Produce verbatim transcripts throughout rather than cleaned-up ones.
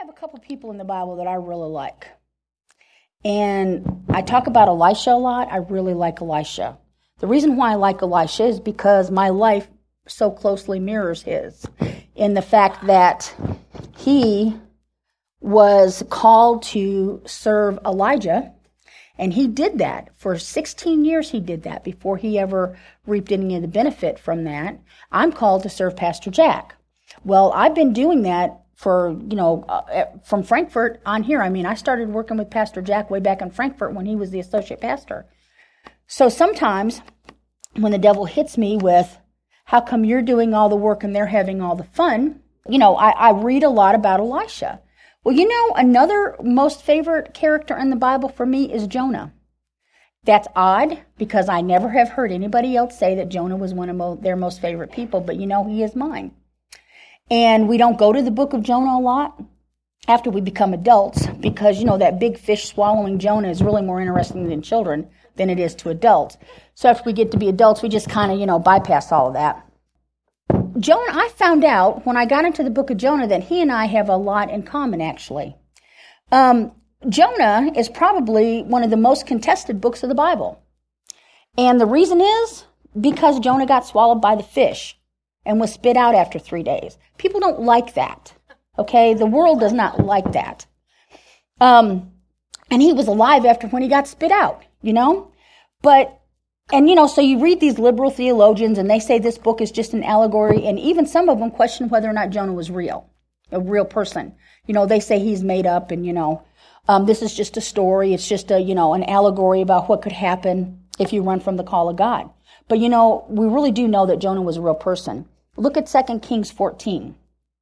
have a couple people in the Bible that I really like. And I talk about Elisha a lot. I really like Elisha. The reason why I like Elisha is because my life so closely mirrors his, in the fact that he was called to serve Elijah, and he did that. For sixteen years he did that before he ever reaped any of the benefit from that. I'm called to serve Pastor Jack. Well, I've been doing that for, you know, uh, from Frankfort on here. I mean, I started working with Pastor Jack way back in Frankfort when he was the associate pastor. So sometimes when the devil hits me with, how come you're doing all the work and they're having all the fun? You know, I, I read a lot about Elisha. Well, you know, another most favorite character in the Bible for me is Jonah. That's odd because I never have heard anybody else say that Jonah was one of mo- their most favorite people, but you know, he is mine. And we don't go to the book of Jonah a lot after we become adults because, you know, that big fish swallowing Jonah is really more interesting than children than it is to adults. So after we get to be adults, we just kind of, you know, bypass all of that. Jonah, I found out when I got into the book of Jonah that he and I have a lot in common, actually. Um, Jonah is probably one of the most contested books of the Bible. And the reason is because Jonah got swallowed by the fish and was spit out after three days. People don't like that, okay? The world does not like that. Um, and he was alive after when he got spit out, you know? But, and you know, so you read these liberal theologians and they say this book is just an allegory, and even some of them question whether or not Jonah was real, a real person. You know, they say he's made up and, you know, um, this is just a story. It's just a, you know, an allegory about what could happen if you run from the call of God. But, you know, we really do know that Jonah was a real person. Look at Second Kings fourteen.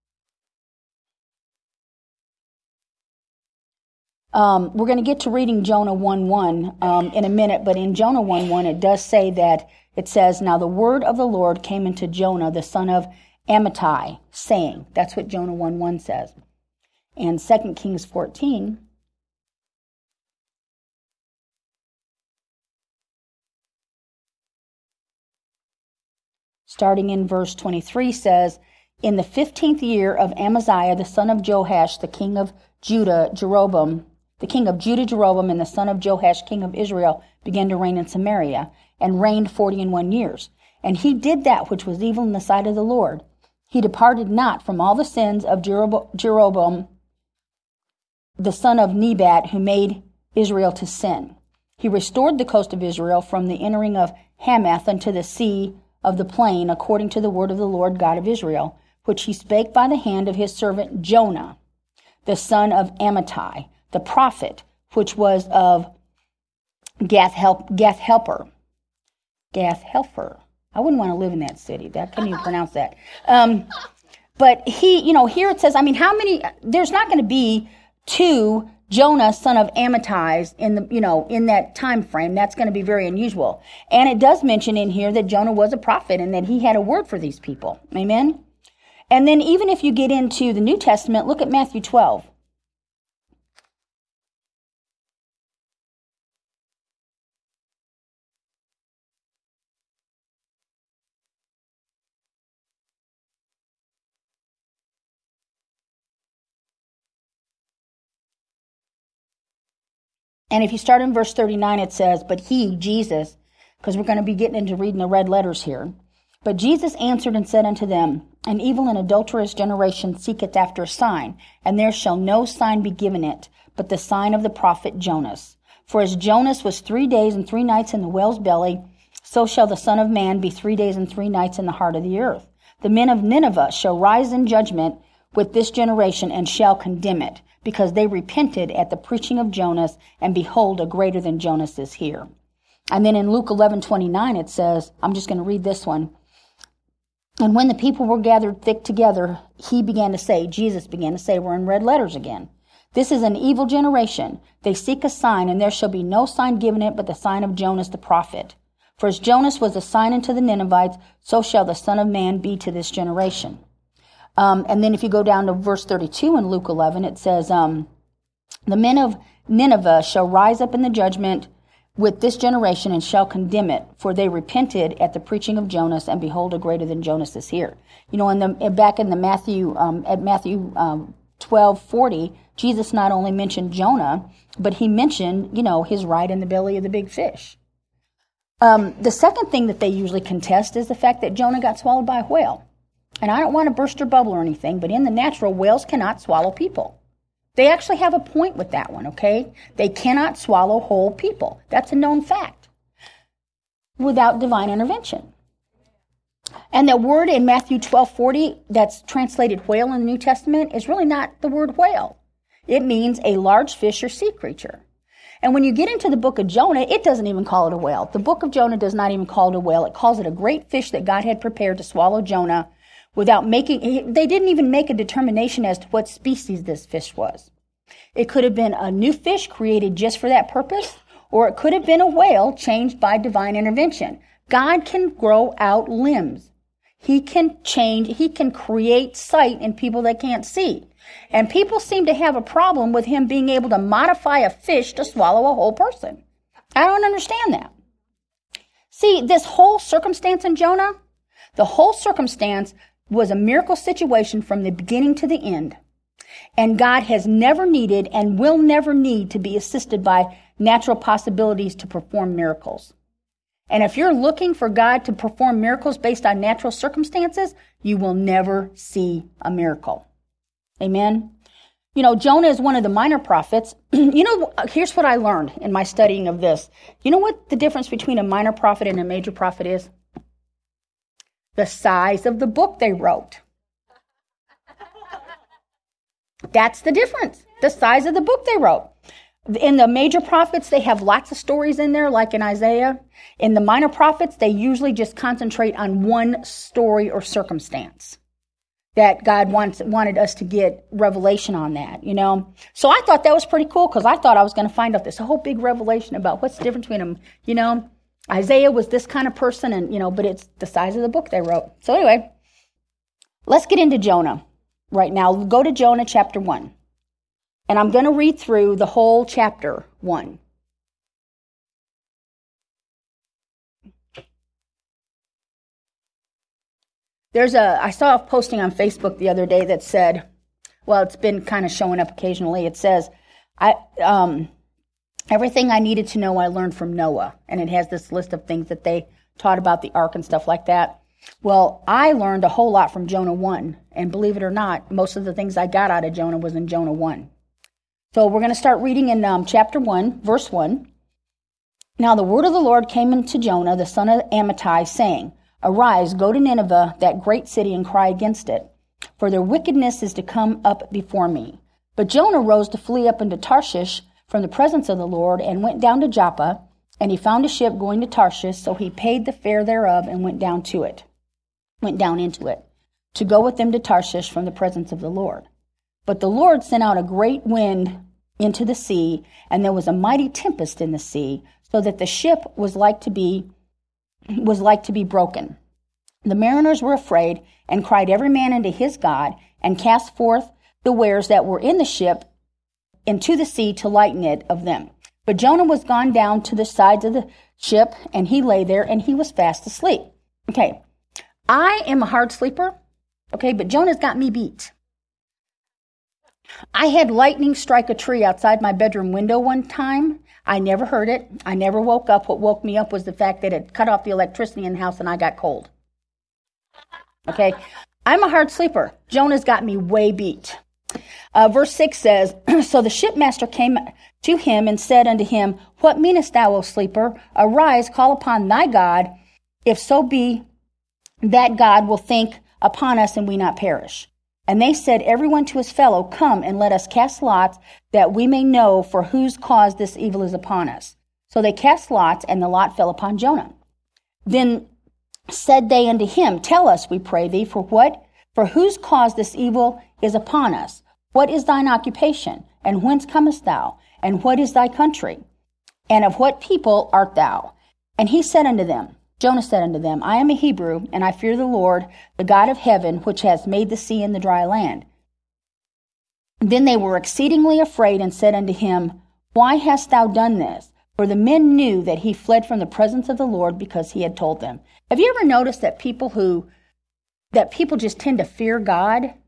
Um, we're going to get to reading Jonah one one um, in a minute, but in Jonah one one it does say that, it says, now the word of the Lord came into Jonah, the son of Amittai, saying, that's what Jonah one one says. And Second Kings fourteen, starting in verse twenty-three, says, in the fifteenth year of Amaziah, the son of Joash, the king of Judah, Jeroboam, the king of Judah, Jeroboam, and the son of Joash, king of Israel, began to reign in Samaria, and reigned forty and one years. And he did that which was evil in the sight of the Lord. He departed not from all the sins of Jeroboam, the son of Nebat, who made Israel to sin. He restored the coast of Israel from the entering of Hamath unto the sea of the plain, according to the word of the Lord God of Israel, which he spake by the hand of his servant Jonah, the son of Amittai, the prophet, which was of Gath-Helper. Gath-Helper. I wouldn't want to live in that city. That I couldn't even pronounce that. Um, but he, you know, here it says, I mean, how many, there's not going to be two Jonah, son of Amittai, in the, you know, in that time frame. That's going to be very unusual. And it does mention in here that Jonah was a prophet and that he had a word for these people. Amen? And then even if you get into the New Testament, look at Matthew twelve. And if you start in verse thirty-nine, it says, but he, Jesus, because we're going to be getting into reading the red letters here. But Jesus answered and said unto them, an evil and adulterous generation seeketh after a sign, and there shall no sign be given it, but the sign of the prophet Jonas. For as Jonas was three days and three nights in the whale's belly, so shall the Son of Man be three days and three nights in the heart of the earth. The men of Nineveh shall rise in judgment with this generation and shall condemn it, because they repented at the preaching of Jonas, and behold, a greater than Jonas is here. And then in Luke eleven twenty-nine it says, I'm just going to read this one. And when the people were gathered thick together, he began to say, Jesus began to say, we're in red letters again, this is an evil generation. They seek a sign, and there shall be no sign given it but the sign of Jonas the prophet. For as Jonas was a sign unto the Ninevites, so shall the Son of Man be to this generation. Um, and then if you go down to verse thirty-two in Luke eleven, it says, um, the men of Nineveh shall rise up in the judgment with this generation and shall condemn it, for they repented at the preaching of Jonas, and behold, a greater than Jonas is here. You know, in the back in the Matthew, um, at Matthew um, twelve forty, Jesus not only mentioned Jonah, but he mentioned, you know, his ride in the belly of the big fish. Um, the second thing that they usually contest is the fact that Jonah got swallowed by a whale. And I don't want to burst your bubble or anything, but in the natural, whales cannot swallow people. They actually have a point with that one, okay? They cannot swallow whole people. That's a known fact without divine intervention. And the word in Matthew twelve forty that's translated whale in the New Testament is really not the word whale. It means a large fish or sea creature. And when you get into the book of Jonah, it doesn't even call it a whale. The book of Jonah does not even call it a whale. It calls it a great fish that God had prepared to swallow Jonah without making, they didn't even make a determination as to what species this fish was. It could have been a new fish created just for that purpose, or it could have been a whale changed by divine intervention. God can grow out limbs. He can change, he can create sight in people that can't see. And people seem to have a problem with him being able to modify a fish to swallow a whole person. I don't understand that. See, this whole circumstance in Jonah, the whole circumstance was a miracle situation from the beginning to the end. And God has never needed and will never need to be assisted by natural possibilities to perform miracles. And if you're looking for God to perform miracles based on natural circumstances, you will never see a miracle. Amen? You know, Jonah is one of the minor prophets. You know, here's what I learned in my studying of this. You know what the difference between a minor prophet and a major prophet is? The size of the book they wrote. That's the difference. The size of the book they wrote. In the major prophets, they have lots of stories in there, like in Isaiah. In the minor prophets, they usually just concentrate on one story or circumstance that God wants, wanted us to get revelation on that, you know. So I thought that was pretty cool because I thought I was going to find out this whole big revelation about what's the difference between them, you know. Isaiah was this kind of person, and you know, but it's the size of the book they wrote. So anyway, let's get into Jonah right now. Go to Jonah chapter one. And I'm going to read through the whole chapter one. There's a, I saw a posting on Facebook the other day that said, well, it's been kind of showing up occasionally. It says, I, um, everything I needed to know I learned from Noah. And it has this list of things that they taught about the ark and stuff like that. Well, I learned a whole lot from Jonah one. And believe it or not, most of the things I got out of Jonah was in Jonah one. So we're going to start reading in um, chapter one, verse one. Now the word of the Lord came unto Jonah, the son of Amittai, saying, Arise, go to Nineveh, that great city, and cry against it, for their wickedness is to come up before me. But Jonah rose to flee up into Tarshish from the presence of the Lord, and went down to Joppa, and he found a ship going to Tarshish, so he paid the fare thereof, and went down to it, went down into it, to go with them to Tarshish from the presence of the Lord. But the Lord sent out a great wind into the sea, and there was a mighty tempest in the sea, so that the ship was like to be was like to be broken. The mariners were afraid, and cried every man unto his God, and cast forth the wares that were in the ship into the sea to lighten it of them. But Jonah was gone down to the sides of the ship, and he lay there, and he was fast asleep. Okay, I am a hard sleeper, okay, but Jonah's got me beat. I had lightning strike a tree outside my bedroom window one time. I never heard it. I never woke up. What woke me up was the fact that it cut off the electricity in the house and I got cold. Okay, I'm a hard sleeper. Jonah's got me way beat. Uh, verse six says, So the shipmaster came to him and said unto him, What meanest thou, O sleeper? Arise, call upon thy God, if so be that God will think upon us and we not perish. And they said, everyone to his fellow, Come and let us cast lots, that we may know for whose cause this evil is upon us. So they cast lots, and the lot fell upon Jonah. Then said they unto him, Tell us, we pray thee, for what, for whose cause this evil is upon us? What is thine occupation? And whence comest thou? And what is thy country? And of what people art thou? And he said unto them, Jonah said unto them, I am a Hebrew, and I fear the Lord, the God of heaven, which has made the sea and the dry land. Then they were exceedingly afraid, and said unto him, Why hast thou done this? For the men knew that he fled from the presence of the Lord, because he had told them. Have you ever noticed that people who, that people just tend to fear God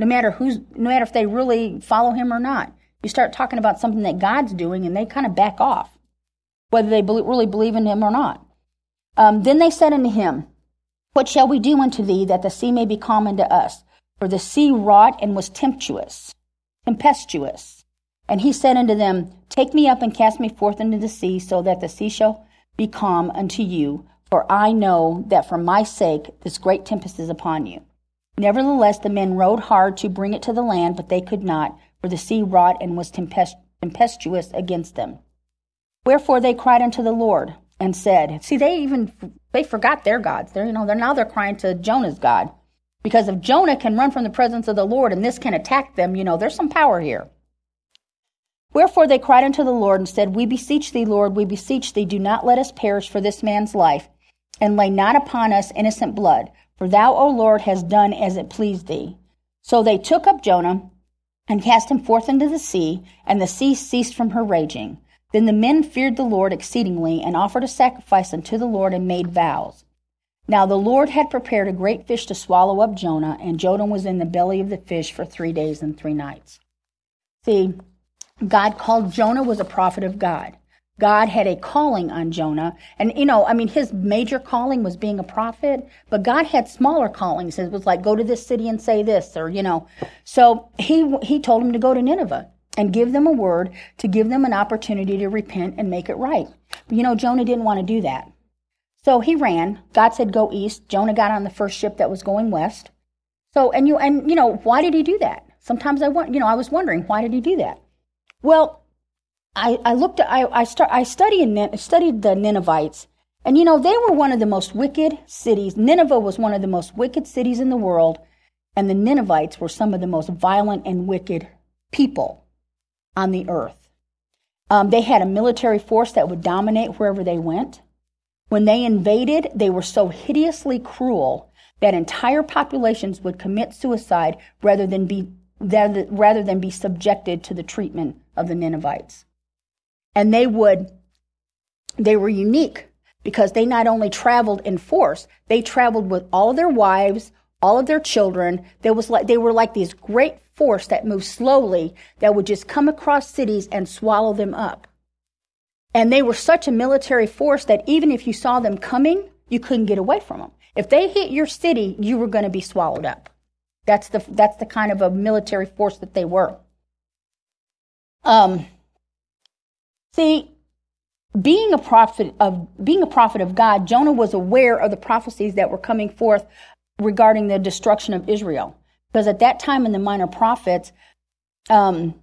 no matter who's, no matter if they really follow him or not. You start talking about something that God's doing, and they kind of back off, whether they be- really believe in him or not. Um, then they said unto him, what shall we do unto thee, that the sea may be calm unto us? For the sea wrought and was tempestuous, tempestuous. And he said unto them, take me up and cast me forth into the sea, so that the sea shall be calm unto you. For I know that for my sake this great tempest is upon you. Nevertheless, the men rowed hard to bring it to the land, but they could not, for the sea wrought and was tempest- tempestuous against them. Wherefore they cried unto the Lord and said, see, they even, they forgot their gods. They're, you know, they're now they're crying to Jonah's God. Because if Jonah can run from the presence of the Lord and this can attack them, you know, there's some power here. Wherefore they cried unto the Lord and said, we beseech thee, Lord, we beseech thee, do not let us perish for this man's life, and lay not upon us innocent blood. For thou, O Lord, hast done as it pleased thee. So they took up Jonah and cast him forth into the sea, and the sea ceased from her raging. Then the men feared the Lord exceedingly, and offered a sacrifice unto the Lord, and made vows. Now the Lord had prepared a great fish to swallow up Jonah, and Jonah was in the belly of the fish for three days and three nights. See, God called Jonah was a prophet of God. God had a calling on Jonah. And, you know, I mean, his major calling was being a prophet, but God had smaller callings. It was like, go to this city and say this, or, you know. So he he told him to go to Nineveh and give them a word, to give them an opportunity to repent and make it right. But, you know, Jonah didn't want to do that. So he ran. God said, go east. Jonah got on the first ship that was going west. So, and you, and, you know, why did he do that? Sometimes I want, you know, I was wondering, why did he do that? Well, I, I looked. I I, start, I studied studied the Ninevites, and you know they were one of the most wicked cities. Nineveh was one of the most wicked cities in the world, and the Ninevites were some of the most violent and wicked people on the earth. Um, they had a military force that would dominate wherever they went. When they invaded, they were so hideously cruel that entire populations would commit suicide rather than be rather, rather than be subjected to the treatment of the Ninevites. And they would, they were unique because they not only traveled in force, they traveled with all of their wives, all of their children. There was like, they were like this great force that moved slowly that would just come across cities and swallow them up. And they were such a military force that even if you saw them coming, you couldn't get away from them. If they hit your city, you were going to be swallowed up. That's the, that's the kind of a military force that they were. Um, See, being a prophet of being a prophet of God, Jonah was aware of the prophecies that were coming forth regarding the destruction of Israel. Because at that time in the Minor Prophets, um,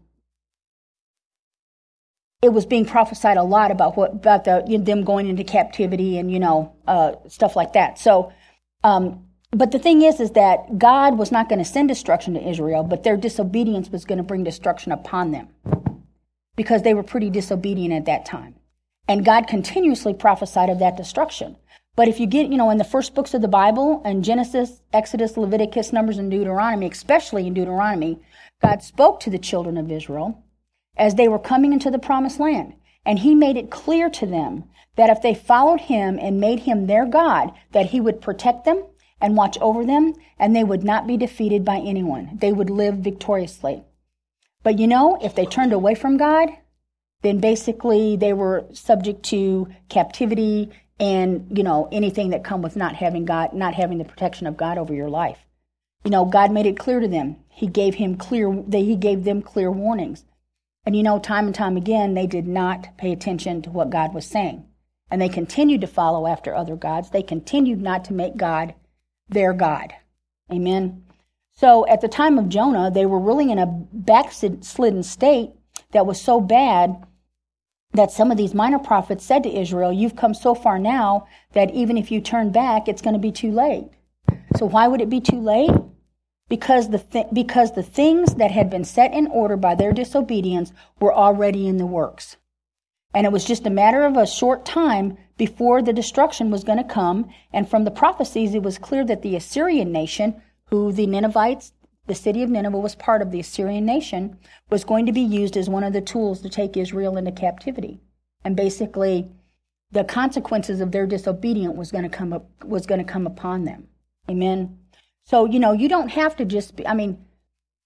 it was being prophesied a lot about what about the you know, them going into captivity and you know uh, stuff like that. So, um, but the thing is, is that God was not going to send destruction to Israel, but their disobedience was going to bring destruction upon them, because they were pretty disobedient at that time. And God continuously prophesied of that destruction. But if you get, you know, in the first books of the Bible, in Genesis, Exodus, Leviticus, Numbers, and Deuteronomy, especially in Deuteronomy, God spoke to the children of Israel as they were coming into the promised land. And he made it clear to them that if they followed him and made him their God, that he would protect them and watch over them, and they would not be defeated by anyone. They would live victoriously. But you know, if they turned away from God, then basically they were subject to captivity and, you know, anything that come with not having God, not having the protection of God over your life. You know, God made it clear to them. He gave him clear, he gave them clear warnings. And you know, time and time again, they did not pay attention to what God was saying. And they continued to follow after other gods. They continued not to make God their God. Amen. So at the time of Jonah, they were really in a backslidden state that was so bad that some of these minor prophets said to Israel, you've come so far now that even if you turn back, it's going to be too late. So why would it be too late? Because the th- because the things that had been set in order by their disobedience were already in the works. And it was just a matter of a short time before the destruction was going to come. And from the prophecies, it was clear that the Assyrian nation, who the Ninevites, the city of Nineveh was part of the Assyrian nation, was going to be used as one of the tools to take Israel into captivity. And basically, the consequences of their disobedience was going to come up, was going to come upon them. Amen. So, you know, you don't have to just be, I mean,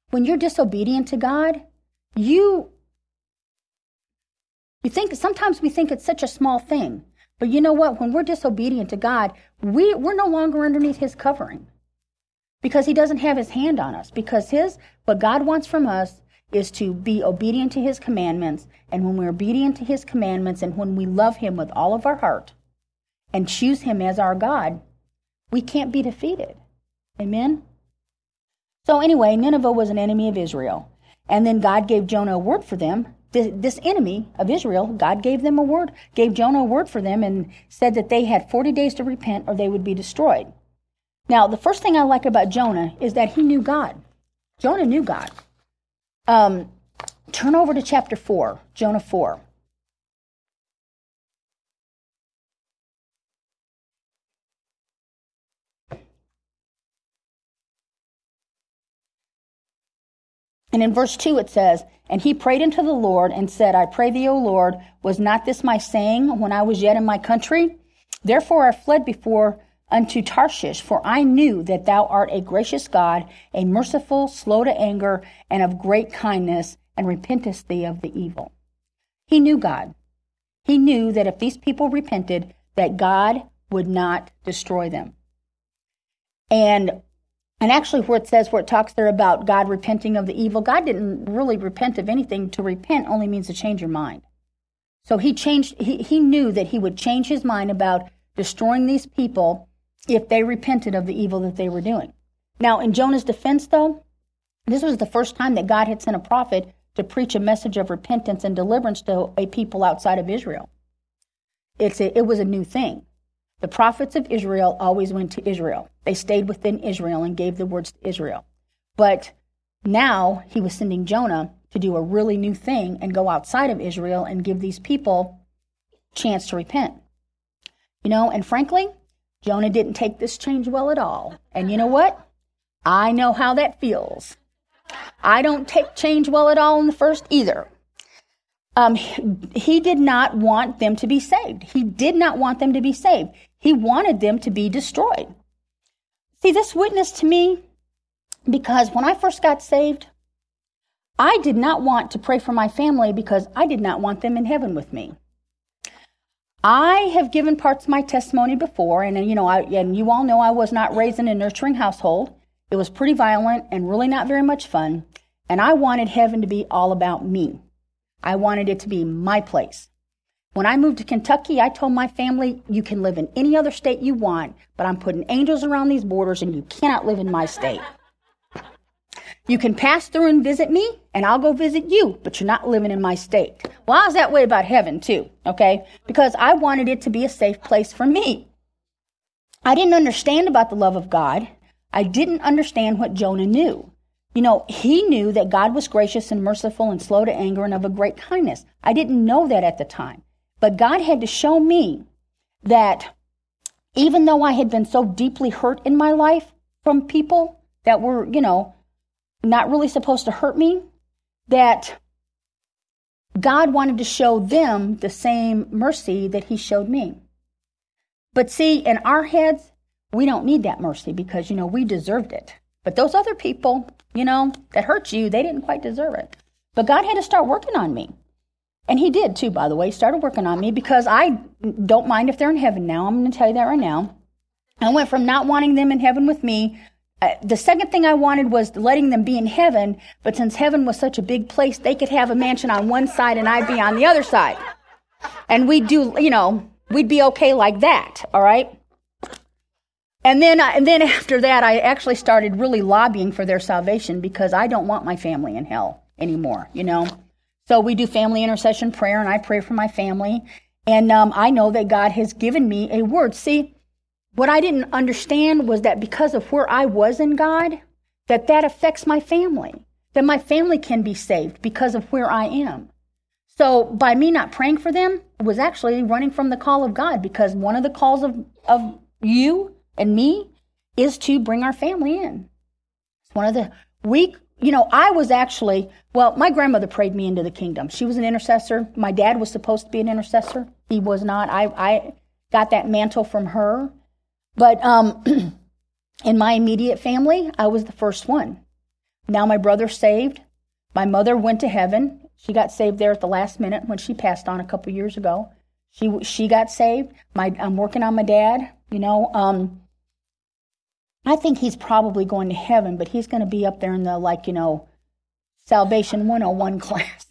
when you're disobedient to God, you, you think, sometimes we think it's such a small thing. But you know what? When we're disobedient to God, we, we're no longer underneath his covering. Because he doesn't have his hand on us. Because his, what God wants from us is to be obedient to his commandments. And when we're obedient to his commandments and when we love him with all of our heart and choose him as our God, we can't be defeated. Amen? So anyway, Nineveh was an enemy of Israel. And then God gave Jonah a word for them. This, this enemy of Israel, God gave them a word, gave Jonah a word for them and said that they had forty days to repent or they would be destroyed. Now, the first thing I like about Jonah is that he knew God. Jonah knew God. Um, turn over to chapter four, Jonah four. And in verse two it says, "And he prayed unto the Lord and said, I pray thee, O Lord, was not this my saying when I was yet in my country? Therefore I fled before unto Tarshish, for I knew that thou art a gracious God, a merciful, slow to anger, and of great kindness, and repentest thee of the evil." He knew God. He knew that if these people repented, that God would not destroy them. And and actually where it says, where it talks there about God repenting of the evil, God didn't really repent of anything. To repent only means to change your mind. So he changed, he, he knew that he would change his mind about destroying these people if they repented of the evil that they were doing. Now, in Jonah's defense, though, this was the first time that God had sent a prophet to preach a message of repentance and deliverance to a people outside of Israel. It's a, it was a new thing. The prophets of Israel always went to Israel. They stayed within Israel and gave the words to Israel. But now he was sending Jonah to do a really new thing and go outside of Israel and give these people a chance to repent. You know, and frankly, Jonah didn't take this change well at all. And you know what? I know how that feels. I don't take change well at all in the first either. Um, he did not want them to be saved. He did not want them to be saved. He wanted them to be destroyed. See, this witness to me, because when I first got saved, I did not want to pray for my family because I did not want them in heaven with me. I have given parts of my testimony before, and you know, I, and you all know I was not raised in a nurturing household. It was pretty violent and really not very much fun, and I wanted heaven to be all about me. I wanted it to be my place. When I moved to Kentucky, I told my family, you can live in any other state you want, but I'm putting angels around these borders and you cannot live in my state. You can pass through and visit me, and I'll go visit you, but you're not living in my state. Well, I was that way about heaven too, okay? Because I wanted it to be a safe place for me. I didn't understand about the love of God. I didn't understand what Jonah knew. You know, he knew that God was gracious and merciful and slow to anger and of a great kindness. I didn't know that at the time. But God had to show me that even though I had been so deeply hurt in my life from people that were, you know, not really supposed to hurt me, that God wanted to show them the same mercy that he showed me. But see, in our heads, we don't need that mercy because, you know, we deserved it. But those other people, you know, that hurt you, they didn't quite deserve it. But God had to start working on me. And he did too, by the way. He started working on me because I don't mind if they're in heaven now. I'm going to tell you that right now. I went from not wanting them in heaven with me. Uh, the second thing I wanted was letting them be in heaven. But since heaven was such a big place, they could have a mansion on one side and I'd be on the other side. And we'd do, you know, we'd be okay like that. All right. And then, and then after that, I actually started really lobbying for their salvation because I don't want my family in hell anymore, you know. So we do family intercession prayer, and I pray for my family. And um, I know that God has given me a word. See, what I didn't understand was that because of where I was in God, that that affects my family, that my family can be saved because of where I am. So by me not praying for them, it was actually running from the call of God, because one of the calls of, of you and me is to bring our family in. It's one of the, we, you know, I was actually, well, my grandmother prayed me into the kingdom. She was an intercessor. My dad was supposed to be an intercessor. He was not. I, I got that mantle from her. But um, in my immediate family, I was the first one. Now my brother's saved. My mother went to heaven. She got saved there at the last minute when she passed on a couple years ago. She she got saved. My I'm working on my dad. You know, um, I think he's probably going to heaven, but he's going to be up there in the, like, you know, Salvation one oh one class.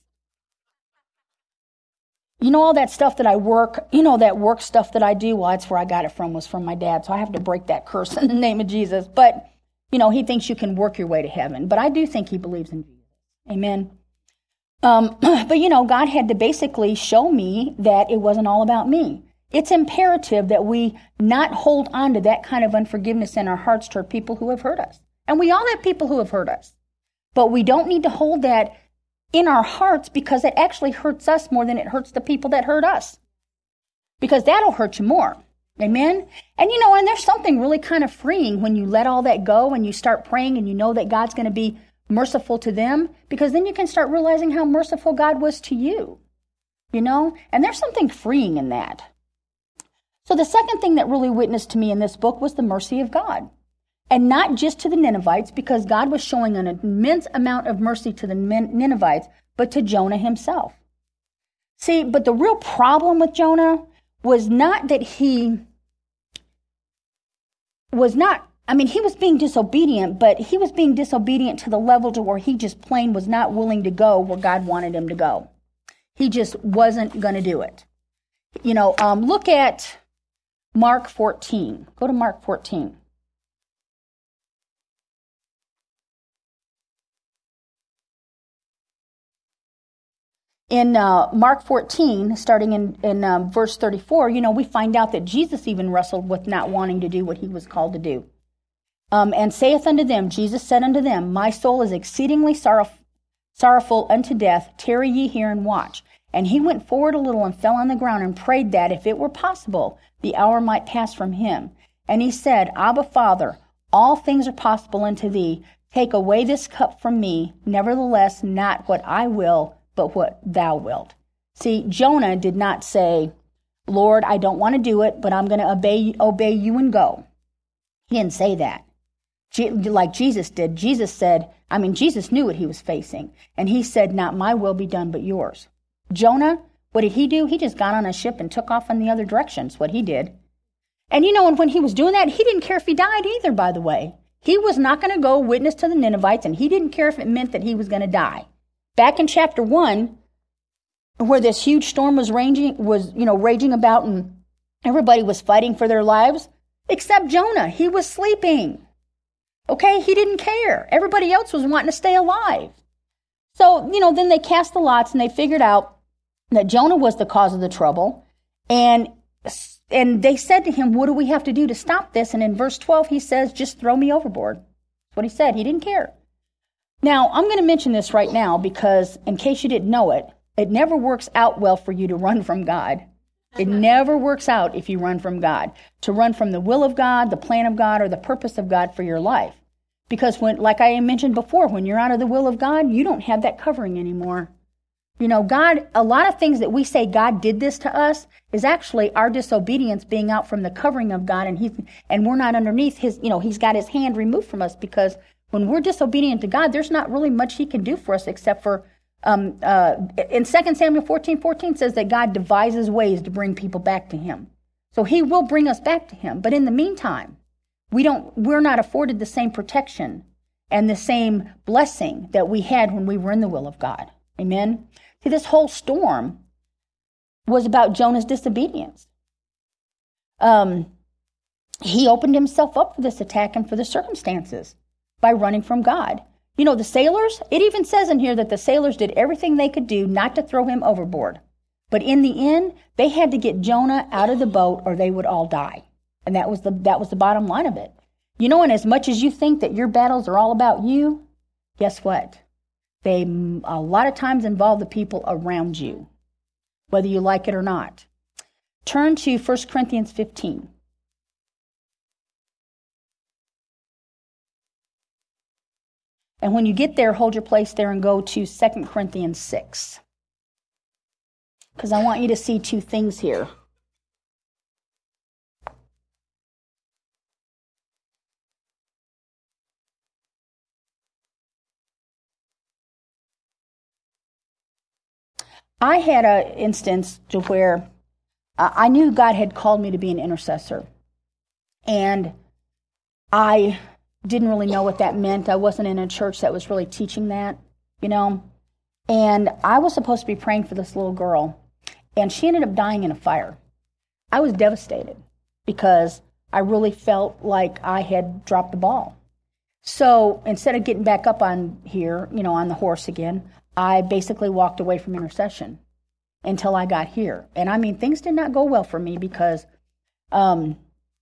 You know, all that stuff that I work, you know, that work stuff that I do, well, that's where I got it from, was from my dad. So I have to break that curse in the name of Jesus. But, you know, he thinks you can work your way to heaven. But I do think he believes in Jesus. Amen. Um, but, you know, God had to basically show me that it wasn't all about me. It's imperative that we not hold on to that kind of unforgiveness in our hearts toward people who have hurt us. And we all have people who have hurt us. But we don't need to hold that in our hearts, because it actually hurts us more than it hurts the people that hurt us. Because that'll hurt you more. Amen? And you know, and there's something really kind of freeing when you let all that go and you start praying and you know that God's going to be merciful to them, because then you can start realizing how merciful God was to you. You know? And there's something freeing in that. So the second thing that really witnessed to me in this book was the mercy of God. And not just to the Ninevites, because God was showing an immense amount of mercy to the Ninevites, but to Jonah himself. See, but the real problem with Jonah was not that he was not, I mean, he was being disobedient, but he was being disobedient to the level to where he just plain was not willing to go where God wanted him to go. He just wasn't going to do it. You know, um, look at Mark fourteen. Go to Mark fourteen. In uh, Mark fourteen, starting in, in um, verse thirty-four, you know, we find out that Jesus even wrestled with not wanting to do what he was called to do. Um, and saith unto them, Jesus said unto them, My soul is exceedingly sorrow- sorrowful unto death. Tarry ye here and watch. And he went forward a little and fell on the ground and prayed that, if it were possible, the hour might pass from him. And he said, Abba, Father, all things are possible unto thee. Take away this cup from me. Nevertheless, not what I will, but what thou wilt. See, Jonah did not say, Lord, I don't want to do it, but I'm going to obey, obey you and go. He didn't say that. Je- like Jesus did. Jesus said, I mean, Jesus knew what he was facing. And he said, not my will be done, but yours. Jonah, what did he do? He just got on a ship and took off in the other direction. That's what he did. And you know, and when he was doing that, he didn't care if he died either, by the way. He was not going to go witness to the Ninevites, and he didn't care if it meant that he was going to die. Back in chapter one, where this huge storm was raging, was, you know, raging about, and everybody was fighting for their lives, except Jonah. He was sleeping. Okay? He didn't care. Everybody else was wanting to stay alive. So, you know, then they cast the lots, and they figured out that Jonah was the cause of the trouble. And, and they said to him, what do we have to do to stop this? And in verse twelve, he says, just throw me overboard. That's what he said. He didn't care. Now, I'm going to mention this right now because, in case you didn't know it, it never works out well for you to run from God. It never works out if you run from God. To run from the will of God, the plan of God, or the purpose of God for your life. Because, when, like I mentioned before, when you're out of the will of God, you don't have that covering anymore. You know, God, a lot of things that we say God did this to us is actually our disobedience being out from the covering of God, and he's and we're not underneath his, you know, he's got his hand removed from us, because when we're disobedient to God, there's not really much he can do for us except for, um, uh, in Second Samuel fourteen fourteen says that God devises ways to bring people back to him. So he will bring us back to him. But in the meantime, we don't, we're not afforded the same protection and the same blessing that we had when we were in the will of God. Amen? See, this whole storm was about Jonah's disobedience. Um, he opened himself up for this attack and for the circumstances by running from God. You know, the sailors, it even says in here that the sailors did everything they could do not to throw him overboard. But in the end, they had to get Jonah out of the boat or they would all die. And that was the that was the bottom line of it. You know, and as much as you think that your battles are all about you, guess what? They a lot of times involve the people around you, whether you like it or not. Turn to First Corinthians fifteen. And when you get there, hold your place there and go to Second Corinthians six. Because I want you to see two things here. I had an instance to where uh, I knew God had called me to be an intercessor. And I didn't really know what that meant. I wasn't in a church that was really teaching that, you know. And I was supposed to be praying for this little girl. And she ended up dying in a fire. I was devastated because I really felt like I had dropped the ball. So instead of getting back up on here, you know, on the horse again, I basically walked away from intercession until I got here. And I mean, things did not go well for me because um,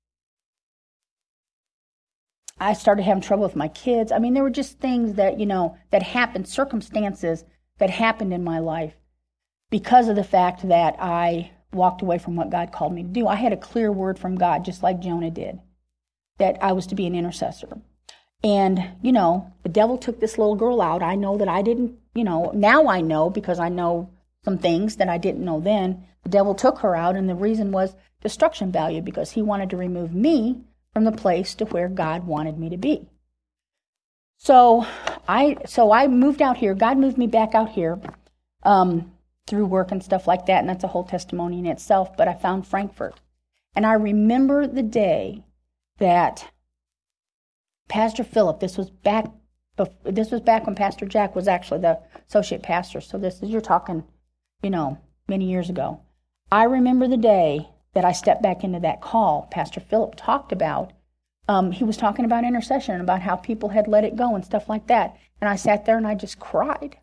I started having trouble with my kids. I mean, there were just things that, you know, that happened, circumstances that happened in my life because of the fact that I walked away from what God called me to do. I had a clear word from God, just like Jonah did, that I was to be an intercessor. And, you know, the devil took this little girl out. I know that I didn't, you know, now I know because I know some things that I didn't know then. The devil took her out, and the reason was destruction value, because he wanted to remove me from the place to where God wanted me to be. So I so I moved out here. God moved me back out here um, through work and stuff like that, and that's a whole testimony in itself. But I found Frankfort. And I remember the day that Pastor Philip, this was back this was back when Pastor Jack was actually the associate pastor. So this is, you're talking, you know, many years ago. I remember the day that I stepped back into that call. Pastor Philip talked about, um, he was talking about intercession, about how people had let it go and stuff like that. And I sat there and I just cried.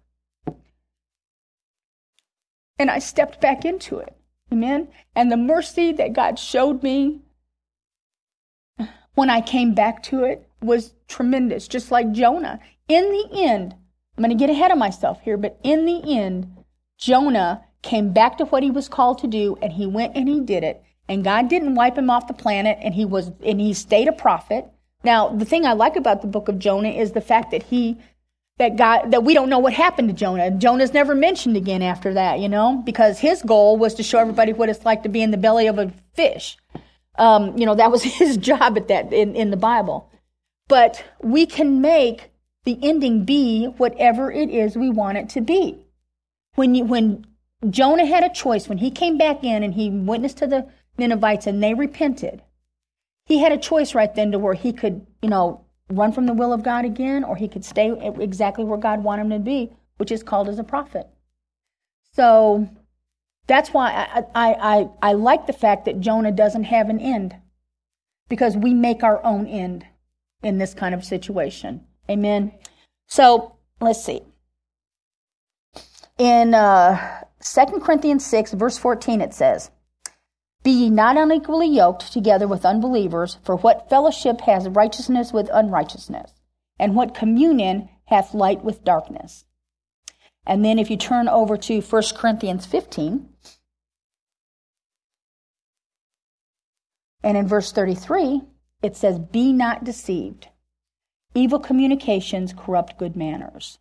And I stepped back into it. Amen? And the mercy that God showed me when I came back to it was tremendous, just like Jonah. In the end, I'm going to get ahead of myself here, but in the end, Jonah came back to what he was called to do, and he went and he did it. And God didn't wipe him off the planet, and he was and he stayed a prophet. Now, the thing I like about the book of Jonah is the fact that he that God that we don't know what happened to Jonah. Jonah's never mentioned again after that, you know, because his goal was to show everybody what it's like to be in the belly of a fish. Um, you know, that was his job at that in, in the Bible. But we can make the ending be whatever it is we want it to be. When you, when Jonah had a choice, when he came back in and he witnessed to the Ninevites and they repented, he had a choice right then to where he could, you know, run from the will of God again, or he could stay exactly where God wanted him to be, which is called as a prophet. So that's why I, I, I, I like the fact that Jonah doesn't have an end, because we make our own end in this kind of situation. Amen. So let's see. In uh, Second Corinthians six, verse fourteen, it says, "Be ye not unequally yoked together with unbelievers, for what fellowship has righteousness with unrighteousness? And what communion hath light with darkness?" And then if you turn over to First Corinthians fifteen, and in verse thirty-three, it says, "Be not deceived. Evil communications corrupt good manners."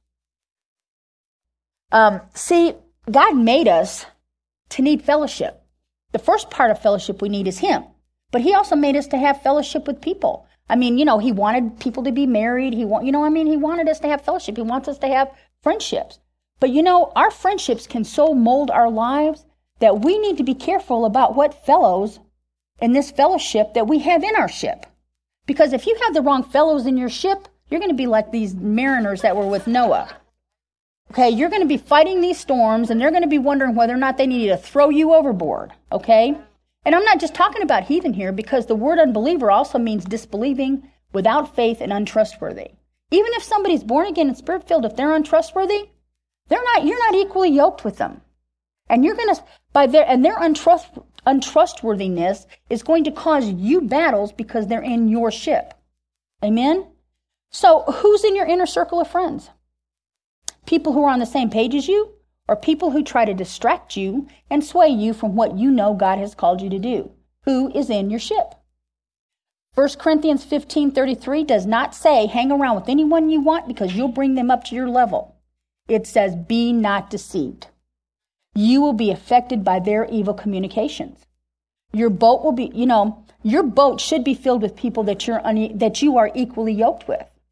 Um, see, God made us to need fellowship. The first part of fellowship we need is Him. But He also made us to have fellowship with people. I mean, you know, He wanted people to be married. He want, you know, I mean, He wanted us to have fellowship. He wants us to have friendships. But, you know, our friendships can so mold our lives that we need to be careful about what fellows in this fellowship that we have in our ship. Because if you have the wrong fellows in your ship, you're going to be like these mariners that were with Noah. Okay, you're going to be fighting these storms, and they're going to be wondering whether or not they need to throw you overboard, okay? And I'm not just talking about heathen here, because the word unbeliever also means disbelieving, without faith, and untrustworthy. Even if somebody's born again and spirit-filled, if they're untrustworthy, they're not. You're not equally yoked with them. And you're going to, by their, and their untrust, untrustworthiness is going to cause you battles because they're in your ship. Amen? So who's in your inner circle of friends? People who are on the same page as you, or people who try to distract you and sway you from what you know God has called you to do? Who is in your ship? First Corinthians fifteen thirty-three does not say hang around with anyone you want because you'll bring them up to your level. It says be not deceived. You will be affected by their evil communications. Your boat will be, you know, your boat should be filled with people that you're un- that you are equally yoked with.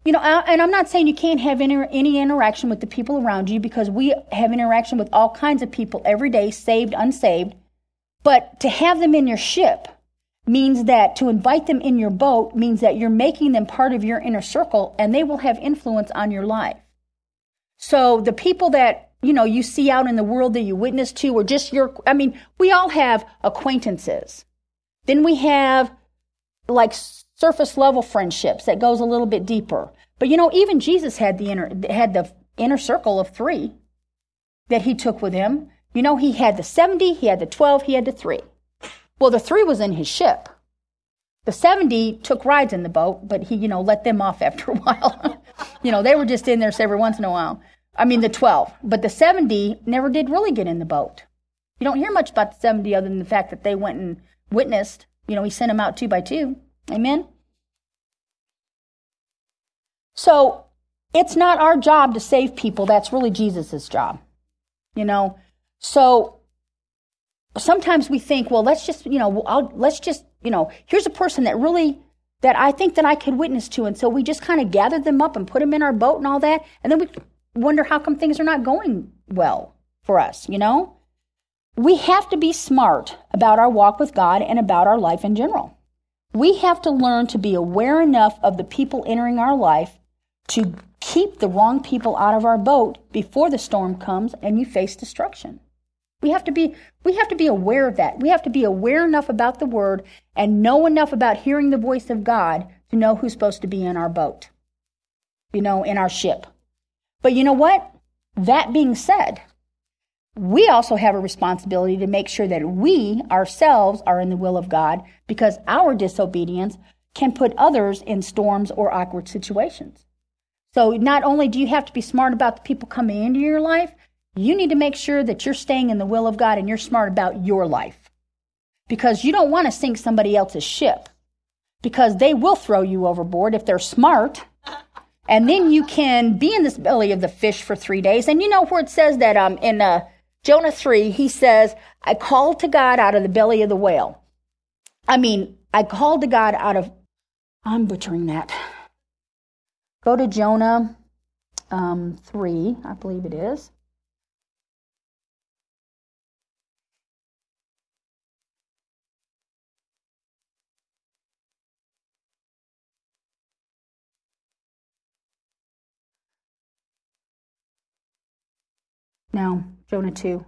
You know, and I'm not saying you can't have any, any interaction with the people around you, because we have interaction with all kinds of people every day, saved, unsaved. But to have them in your ship means that to invite them in your boat means that you're making them part of your inner circle, and they will have influence on your life. So the people that, you know, you see out in the world that you witness to, or just your, I mean, we all have acquaintances. Then we have like surface level friendships that goes a little bit deeper. But you know, even Jesus had the inner had the inner circle of three that he took with him. You know, he had the seventy, he had the twelve, he had the three. Well, the three was in his ship. The seventy took rides in the boat, but he, you know, let them off after a while. You know, they were just in there every once in a while. I mean, the twelve. But the seventy never did really get in the boat. You don't hear much about the seventy other than the fact that they went and witnessed. You know, he sent them out two by two. Amen? So, it's not our job to save people. That's really Jesus' job. You know? So, sometimes we think, well, let's just, you know, I'll, let's just, you know, here's a person that really, that I think that I could witness to. And so we just kind of gathered them up and put them in our boat and all that. And then we wonder how come things are not going well for us, you know? We have to be smart about our walk with God and about our life in general. We have to learn to be aware enough of the people entering our life to keep the wrong people out of our boat before the storm comes and you face destruction. We have to be we have to be aware of that. We have to be aware enough about the Word and know enough about hearing the voice of God to know who's supposed to be in our boat, you know, in our ship. But you know what? That being said, we also have a responsibility to make sure that we ourselves are in the will of God, because our disobedience can put others in storms or awkward situations. So not only do you have to be smart about the people coming into your life, you need to make sure that you're staying in the will of God and you're smart about your life. Because you don't want to sink somebody else's ship, because they will throw you overboard if they're smart. And then you can be in this belly of the fish for three days. And you know where it says that um, in uh, Jonah three, he says, I called to God out of the belly of the whale. I mean, I called to God out of, I'm butchering that. Go to Jonah um, three, I believe it is. No, Jonah two.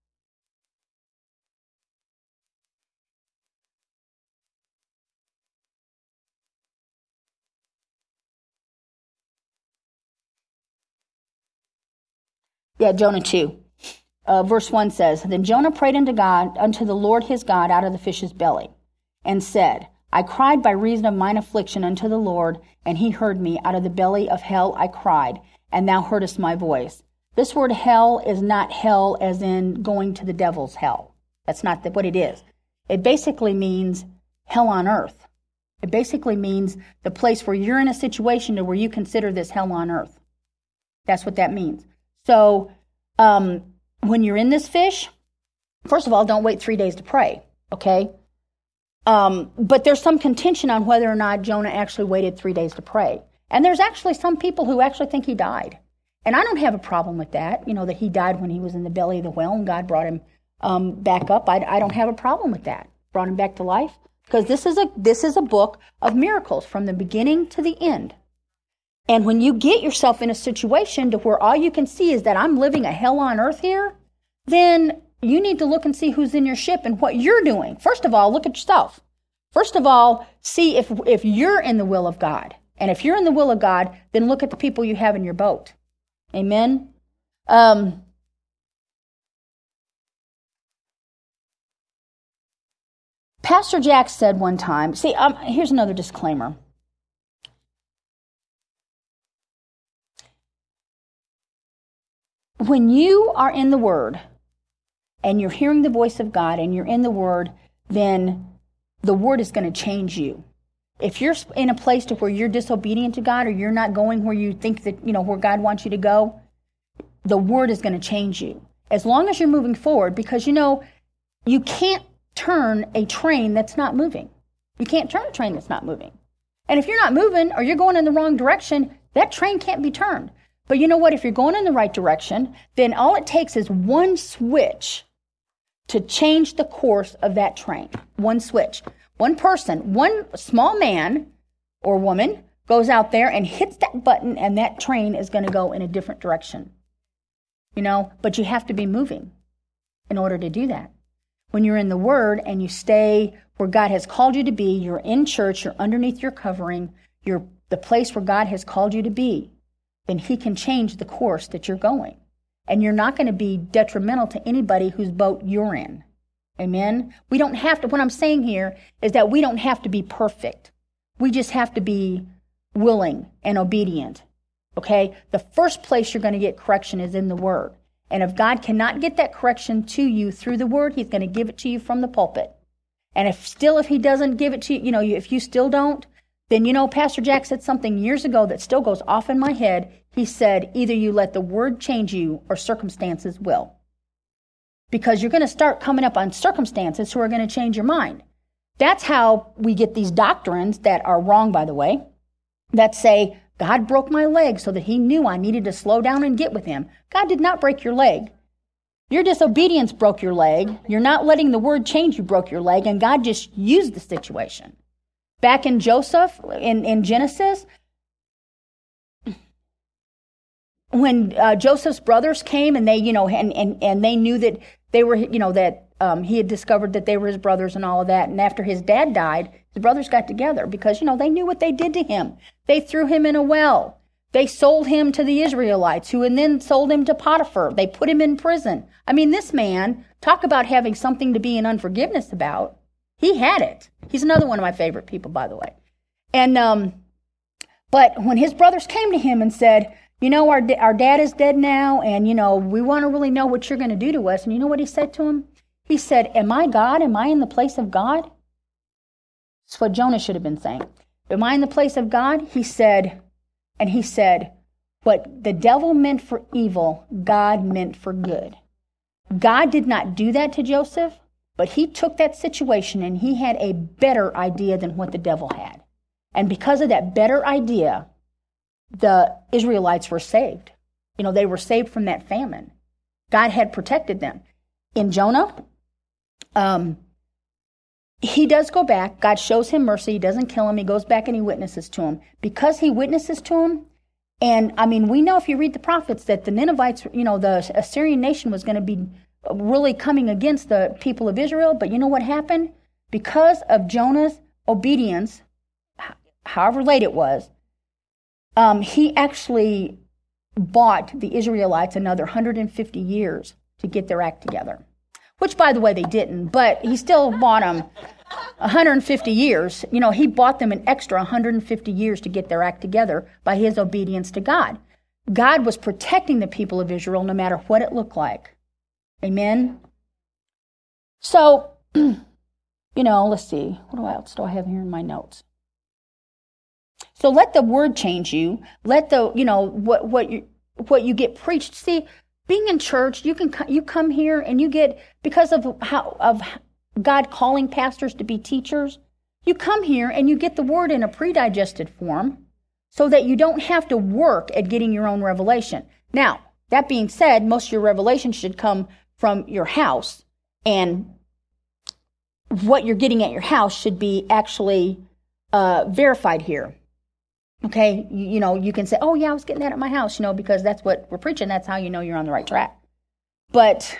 Yeah, Jonah two. Uh, verse one says, Then Jonah prayed unto God, unto the Lord his God out of the fish's belly, and said, I cried by reason of mine affliction unto the Lord, and he heard me. Out of the belly of hell I cried, and thou heardest my voice. This word hell is not hell as in going to the devil's hell. That's not the, what it is. It basically means hell on earth. It basically means the place where you're in a situation to where you consider this hell on earth. That's what that means. So um, when you're in this fish, first of all, don't wait three days to pray, okay? Um, but there's some contention on whether or not Jonah actually waited three days to pray. And there's actually some people who actually think he died. And I don't have a problem with that, you know, that he died when he was in the belly of the whale and God brought him um, back up. I, I don't have a problem with that. Brought him back to life. Because this is a this is a book of miracles from the beginning to the end. And when you get yourself in a situation to where all you can see is that I'm living a hell on earth here, then you need to look and see who's in your ship and what you're doing. First of all, look at yourself. First of all, see if if you're in the will of God. And if you're in the will of God, then look at the people you have in your boat. Amen? Um, Pastor Jack said one time, see, um, here's another disclaimer. When you are in the Word and you're hearing the voice of God and you're in the Word, then the Word is going to change you. If you're in a place to where you're disobedient to God or you're not going where you think that, you know, where God wants you to go, the Word is going to change you. As long as you're moving forward, because, you know, you can't turn a train that's not moving. You can't turn a train that's not moving. And if you're not moving or you're going in the wrong direction, That train can't be turned. But you know what? If you're going in the right direction, then all it takes is one switch to change the course of that train. One switch. One person, one small man or woman goes out there and hits that button, and that train is going to go in a different direction. You know, but you have to be moving in order to do that. When you're in the Word and you stay where God has called you to be, you're in church, you're underneath your covering, you're the place where God has called you to be, then He can change the course that you're going. And you're not going to be detrimental to anybody whose boat you're in. Amen? We don't have to, what I'm saying here is that we don't have to be perfect. We just have to be willing and obedient. Okay? The first place you're going to get correction is in the Word. And if God cannot get that correction to you through the Word, He's going to give it to you from the pulpit. And if still, if He doesn't give it to you, you know, if you still don't, then, you know, Pastor Jack said something years ago that still goes off in my head. He said, either you let the Word change you or circumstances will. Because you're going to start coming up on circumstances who are going to change your mind. That's how we get these doctrines that are wrong, by the way, that say, God broke my leg so that He knew I needed to slow down and get with Him. God did not break your leg. Your disobedience broke your leg. You're not letting the Word change you broke your leg, and God just used the situation. Back in Joseph, in, in Genesis, when uh, Joseph's brothers came and they, you know, and, and, and they knew that they were, you know, that um, he had discovered that they were his brothers and all of that. And after his dad died, his brothers got together because, you know, they knew what they did to him. They threw him in a well. They sold him to the Israelites, who and then sold him to Potiphar. They put him in prison. I mean, this man, talk about having something to be in unforgiveness about. He had it. He's another one of my favorite people, by the way. And, um, but when his brothers came to him and said, you know, our, our dad is dead now, and, you know, we want to really know what you're going to do to us. And you know what he said to him? He said, am I God? Am I in the place of God? That's what Jonah should have been saying. Am I in the place of God? He said, and he said, what the devil meant for evil, God meant for good. God did not do that to Joseph. But he took that situation and he had a better idea than what the devil had. And because of that better idea, the Israelites were saved. You know, they were saved from that famine. God had protected them. In Jonah, um, he does go back. God shows him mercy. He doesn't kill him. He goes back and he witnesses to him. Because he witnesses to him, and I mean, we know if you read the prophets that the Ninevites, you know, the Assyrian nation was going to be really coming against the people of Israel. But you know what happened? Because of Jonah's obedience, however late it was, um, he actually bought the Israelites another one hundred fifty years to get their act together. Which, by the way, they didn't, but he still bought them one hundred fifty years. You know, he bought them an extra one hundred fifty years to get their act together by his obedience to God. God was protecting the people of Israel no matter what it looked like. Amen. So, you know, let's see. What else do I have here in my notes? So let the Word change you. Let the, you know, what what you what you get preached. See, being in church, you can you come here and you get, because of how of God calling pastors to be teachers, you come here and you get the Word in a pre-digested form so that you don't have to work at getting your own revelation. Now, that being said, most of your revelation should come from your house, and what you're getting at your house should be actually uh, verified here. Okay, you, you know, you can say, oh yeah, I was getting that at my house, you know, because that's what we're preaching. That's how you know you're on the right track. But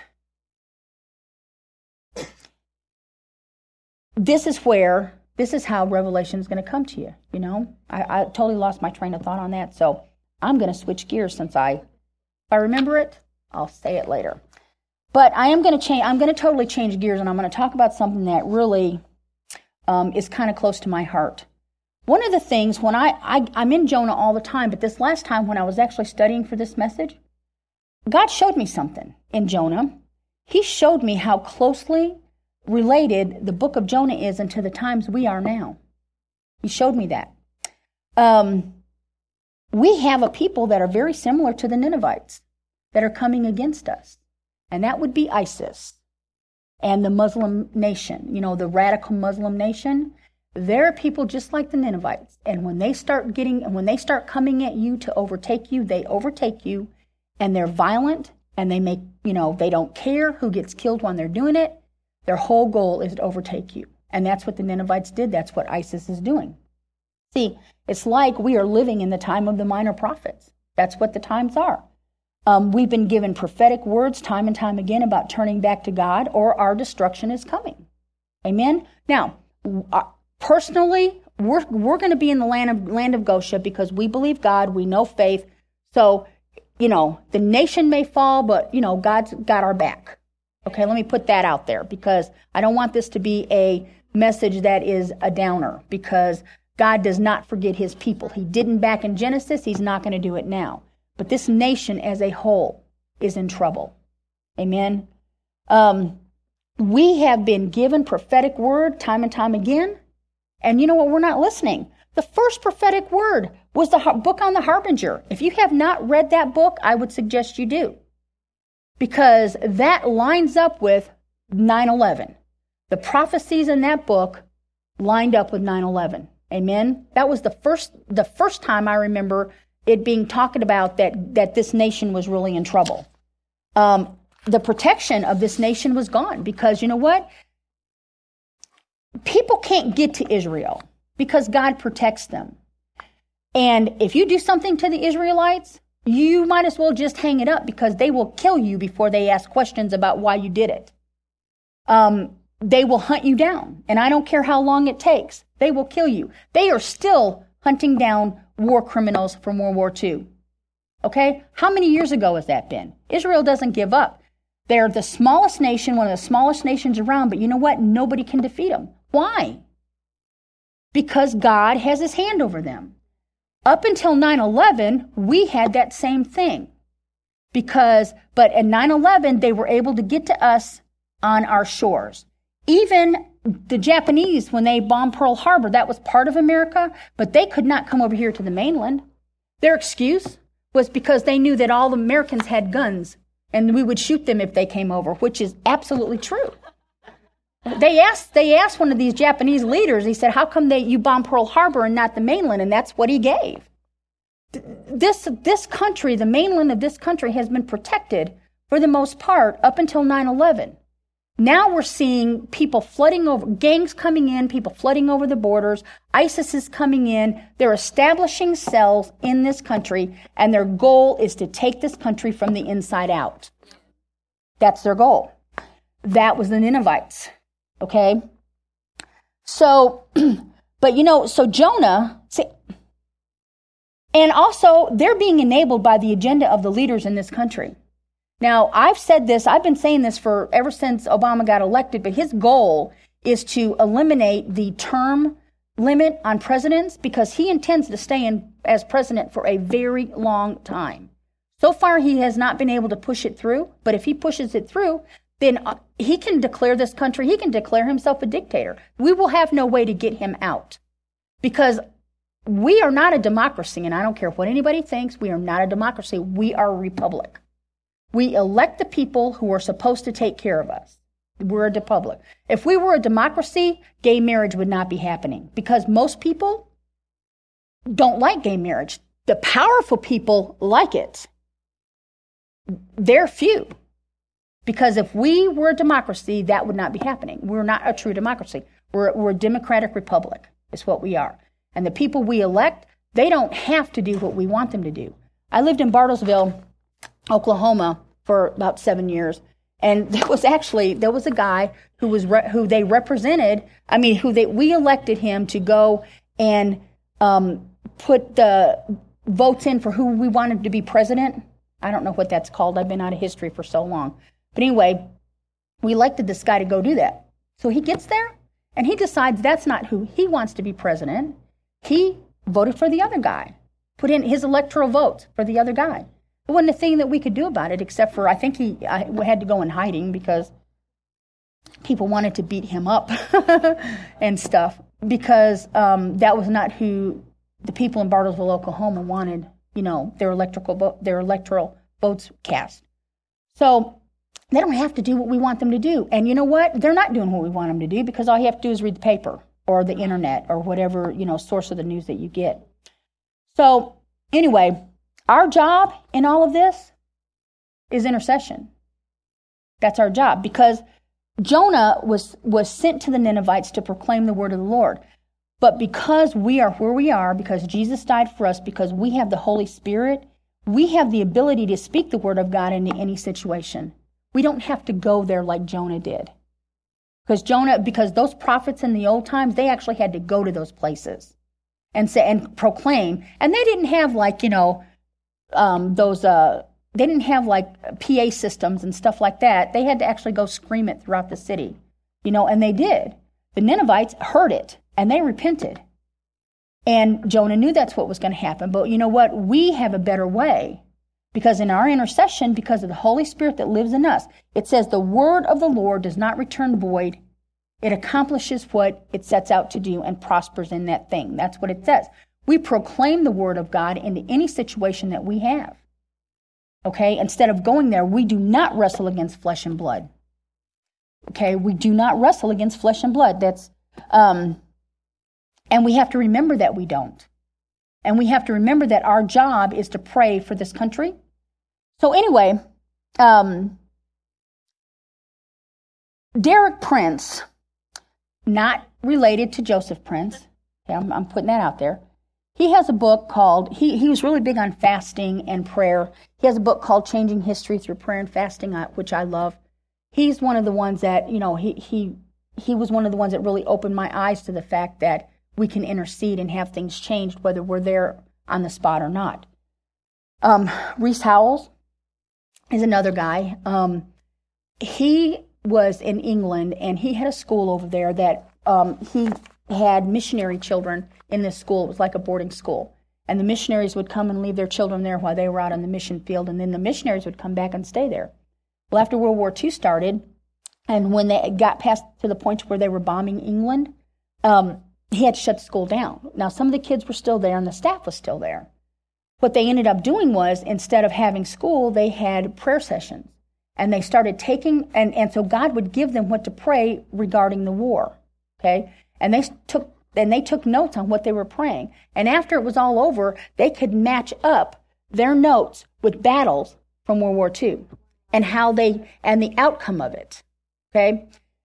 this is where, this is how revelation is going to come to you, you know. I, I totally lost my train of thought on that, so I'm going to switch gears since I, if I remember it, I'll say it later. But I am going to change, I'm going to totally change gears, and I'm going to talk about something that really um, is kind of close to my heart. One of the things, when I, I, I'm in Jonah all the time, but this last time when I was actually studying for this message, God showed me something in Jonah. He showed me how closely related the book of Jonah is into the times we are now. He showed me that. Um, we have a people that are very similar to the Ninevites that are coming against us. And that would be ISIS and the Muslim nation, you know, the radical Muslim nation. There are people just like the Ninevites. And when they start getting, when they start coming at you to overtake you, they overtake you, and they're violent, and they make, you know, they don't care who gets killed when they're doing it. Their whole goal is to overtake you. And that's what the Ninevites did. That's what ISIS is doing. See, it's like we are living in the time of the minor prophets. That's what the times are. Um, we've been given prophetic words time and time again about turning back to God, or our destruction is coming. Amen? Now, uh, personally, we're we're going to be in the land of land of Goshen because we believe God, we know faith. So, you know, the nation may fall, but, you know, God's got our back. Okay, let me put that out there because I don't want this to be a message that is a downer, because God does not forget his people. He didn't back in Genesis. He's not going to do it now. But this nation as a whole is in trouble. Amen. Um, we have been given prophetic word time and time again. And you know what? We're not listening. The first prophetic word was the book on the Harbinger. If you have not read that book, I would suggest you do, because that lines up with nine eleven. The prophecies in that book lined up with nine eleven. Amen. That was the first the first time I remember it being talked about that, that this nation was really in trouble. Um, the protection of this nation was gone because, you know what? People can't get to Israel because God protects them. And if you do something to the Israelites, you might as well just hang it up because they will kill you before they ask questions about why you did it. Um, they will hunt you down. And I don't care how long it takes. They will kill you. They are still hunting down war criminals from World War Two. Okay? How many years ago has that been? Israel doesn't give up. They're the smallest nation, one of the smallest nations around, but you know what? Nobody can defeat them. Why? Because God has his hand over them. Up until nine eleven, we had that same thing. Because, but at nine eleven, they were able to get to us on our shores. Even the Japanese, when they bombed Pearl Harbor, that was part of America, but they could not come over here to the mainland. Their excuse was because they knew that all the Americans had guns and we would shoot them if they came over, which is absolutely true. They asked they asked one of these Japanese leaders, he said, how come they you bombed Pearl Harbor and not the mainland? And that's what he gave. This, this country, the mainland of this country, has been protected for the most part up until nine eleven. Now we're seeing people flooding over, gangs coming in, people flooding over the borders. ISIS is coming in. They're establishing cells in this country, and their goal is to take this country from the inside out. That's their goal. That was the Ninevites. Okay? So, but you know, so Jonah, see, and also they're being enabled by the agenda of the leaders in this country. Now, I've said this, I've been saying this for ever since Obama got elected, but his goal is to eliminate the term limit on presidents because he intends to stay in as president for a very long time. So far, he has not been able to push it through, but if he pushes it through, then he can declare this country, he can declare himself a dictator. We will have no way to get him out because we are not a democracy, and I don't care what anybody thinks, we are not a democracy. We are a republic. We elect the people who are supposed to take care of us. We're a republic. If we were a democracy, gay marriage would not be happening because most people don't like gay marriage. The powerful people like it. They're few. Because if we were a democracy, that would not be happening. We're not a true democracy. We're, we're a democratic republic. It's what we are. And the people we elect, they don't have to do what we want them to do. I lived in Bartlesville, Oklahoma, for about seven years, and there was actually there was a guy who was re- who they represented. I mean, who they we elected him to go and um, put the votes in for who we wanted to be president. I don't know what that's called. I've been out of history for so long, but anyway, we elected this guy to go do that. So he gets there and he decides that's not who he wants to be president. He voted for the other guy, put in his electoral votes for the other guy. There wasn't a thing that we could do about it except for I think he I had to go in hiding because people wanted to beat him up and stuff because um, that was not who the people in Bartlesville, Oklahoma wanted, you know, their electrical vo- their electoral votes cast. So they don't have to do what we want them to do. And you know what? They're not doing what we want them to do because all you have to do is read the paper. or the internet or whatever, you know, source of the news that you get. So anyway, our job in all of this is intercession. That's our job, because Jonah was, was sent to the Ninevites to proclaim the word of the Lord. But because we are where we are, because Jesus died for us, because we have the Holy Spirit, we have the ability to speak the word of God into any situation. We don't have to go there like Jonah did. Because Jonah, because those prophets in the old times, they actually had to go to those places and say and proclaim. And they didn't have like, you know, um, those, uh, they didn't have like P A systems and stuff like that. They had to actually go scream it throughout the city, you know, and they did. The Ninevites heard it and they repented. And Jonah knew that's what was going to happen. But you know what? We have a better way, because in our intercession, because of the Holy Spirit that lives in us, it says the word of the Lord does not return void. It accomplishes what it sets out to do and prospers in that thing. That's what it says. We proclaim the word of God into any situation that we have. Okay? Instead of going there, we do not wrestle against flesh and blood. Okay? We do not wrestle against flesh and blood. That's, um, and we have to remember that we don't. And we have to remember that our job is to pray for this country. So anyway, um, Derek Prince, not related to Joseph Prince, okay, I'm, I'm putting that out there. He has a book called, he, he was really big on fasting and prayer. He has a book called Changing History Through Prayer and Fasting, which I love. He's one of the ones that, you know, he he he was one of the ones that really opened my eyes to the fact that we can intercede and have things changed, whether we're there on the spot or not. Um, Rees Howells is another guy. Um, he was in England, and he had a school over there that um, he had missionary children in this school. It was like a boarding school. And the missionaries would come and leave their children there while they were out on the mission field, and then the missionaries would come back and stay there. Well, after World War Two started, and when they got past to the point where they were bombing England, um, he had to shut the school down. Now, some of the kids were still there, and the staff was still there. What they ended up doing was, instead of having school, they had prayer sessions. And they started taking, and, and so God would give them what to pray regarding the war. Okay? And they took and they took notes on what they were praying. And after it was all over, they could match up their notes with battles from World War Two and how they, and the outcome of it. Okay?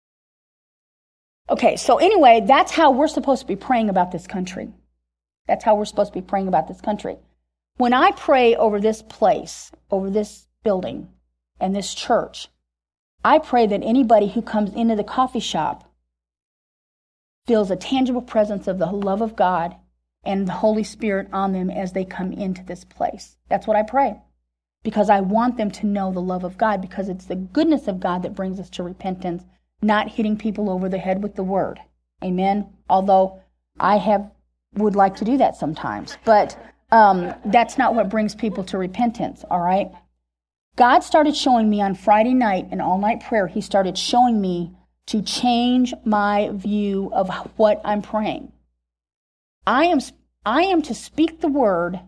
Okay, so anyway, that's how we're supposed to be praying about this country. That's how we're supposed to be praying about this country. When I pray over this place, over this building, and this church, I pray that anybody who comes into the coffee shop feels a tangible presence of the love of God and the Holy Spirit on them as they come into this place. That's what I pray. Because I want them to know the love of God, because it's the goodness of God that brings us to repentance, not hitting people over the head with the word. Amen? Although I have would like to do that sometimes. But um, that's not what brings people to repentance, all right? God started showing me on Friday night in all-night prayer, he started showing me to change my view of what I'm praying. I am, I am to speak the word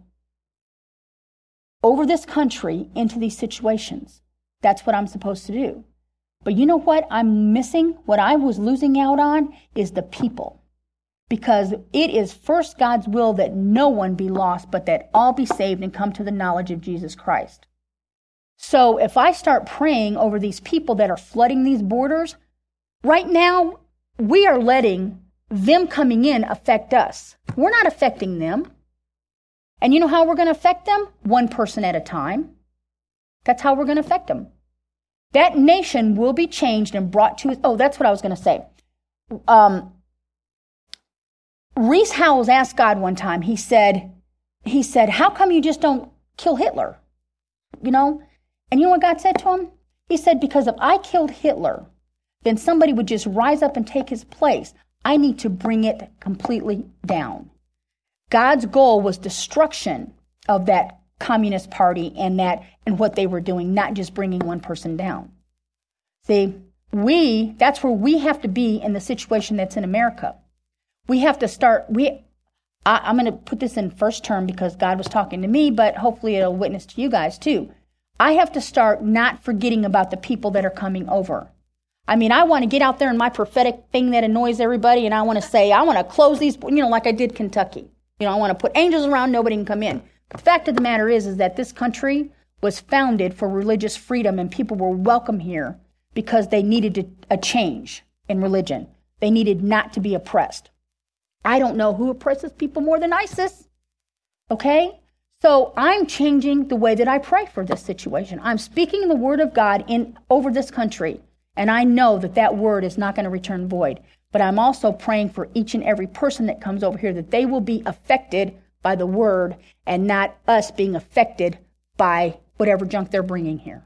over this country into these situations. That's what I'm supposed to do. But you know what I'm missing? What I was losing out on is the people. Because it is first God's will that no one be lost, but that all be saved and come to the knowledge of Jesus Christ. So if I start praying over these people that are flooding these borders, right now we are letting them coming in affect us. We're not affecting them. And you know how we're going to affect them? One person at a time. That's how we're going to affect them. That nation will be changed and brought to, oh, that's what I was going to say. Um, Rees Howells asked God one time, he said, he said, how come you just don't kill Hitler? You know? And you know what God said to him? He said, because if I killed Hitler, then somebody would just rise up and take his place. I need to bring it completely down. God's goal was destruction of that Communist Party and that and what they were doing, not just bringing one person down. See, we, that's where we have to be in the situation that's in America. We have to start, we, I, I'm going to put this in first term because God was talking to me, but hopefully it'll witness to you guys too. I have to start not forgetting about the people that are coming over. I mean, I want to get out there in my prophetic thing that annoys everybody, and I want to say, I want to close these, you know, like I did Kentucky. You know, I want to put angels around, nobody can come in. But the fact of the matter is, is that this country was founded for religious freedom, and people were welcome here because they needed to, a change in religion. They needed not to be oppressed. I don't know who oppresses people more than ISIS. Okay? So I'm changing the way that I pray for this situation. I'm speaking the word of God in over this country. And I know that that word is not going to return void. But I'm also praying for each and every person that comes over here that they will be affected by the word and not us being affected by whatever junk they're bringing here.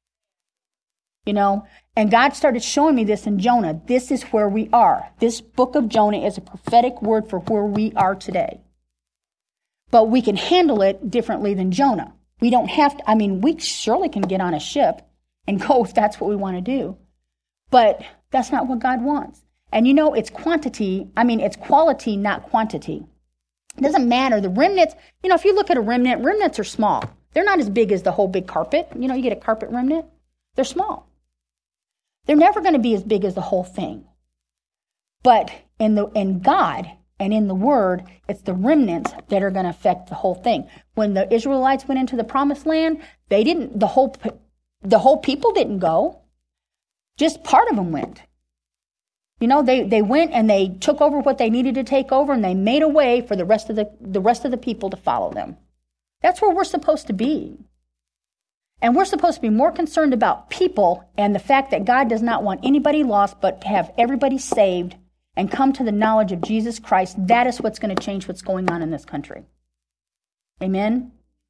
You know, and God started showing me this in Jonah. This is where we are. This book of Jonah is a prophetic word for where we are today. But we can handle it differently than Jonah. We don't have to, I mean, we surely can get on a ship and go if that's what we want to do. But that's not what God wants. And you know, it's quantity, I mean, it's quality, not quantity. It doesn't matter. The remnants, you know, if you look at a remnant, remnants are small. They're not as big as the whole big carpet. You know, you get a carpet remnant, they're small. They're never going to be as big as the whole thing. But in the in God and in the Word, it's the remnants that are going to affect the whole thing. When the Israelites went into the Promised Land, they didn't, the whole the whole people didn't go. Just part of them went. You know, they, they went and they took over what they needed to take over, and they made a way for the rest of the, the rest of the people to follow them. That's where we're supposed to be. And we're supposed to be more concerned about people and the fact that God does not want anybody lost, but to have everybody saved and come to the knowledge of Jesus Christ. That is what's going to change what's going on in this country. Amen?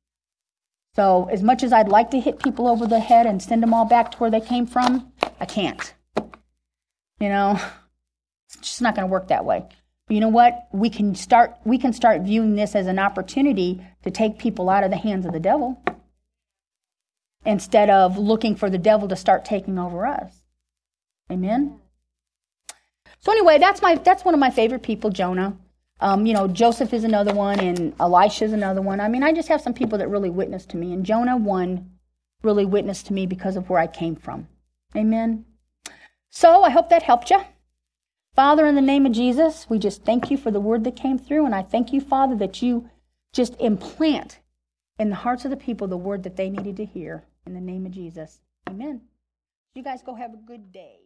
So as much as I'd like to hit people over the head and send them all back to where they came from, I can't. You know, it's just not going to work that way. But you know what? We can start we can start viewing this as an opportunity to take people out of the hands of the devil instead of looking for the devil to start taking over us. Amen? So anyway, that's my that's one of my favorite people, Jonah. Um, you know, Joseph is another one, and Elisha is another one. I mean, I just have some people that really witnessed to me, and Jonah, one, really witnessed to me because of where I came from. Amen? So I hope that helped you. Father, in the name of Jesus, we just thank you for the word that came through, and I thank you, Father, that you just implant in the hearts of the people the word that they needed to hear. In the name of Jesus. Amen. You guys go have a good day.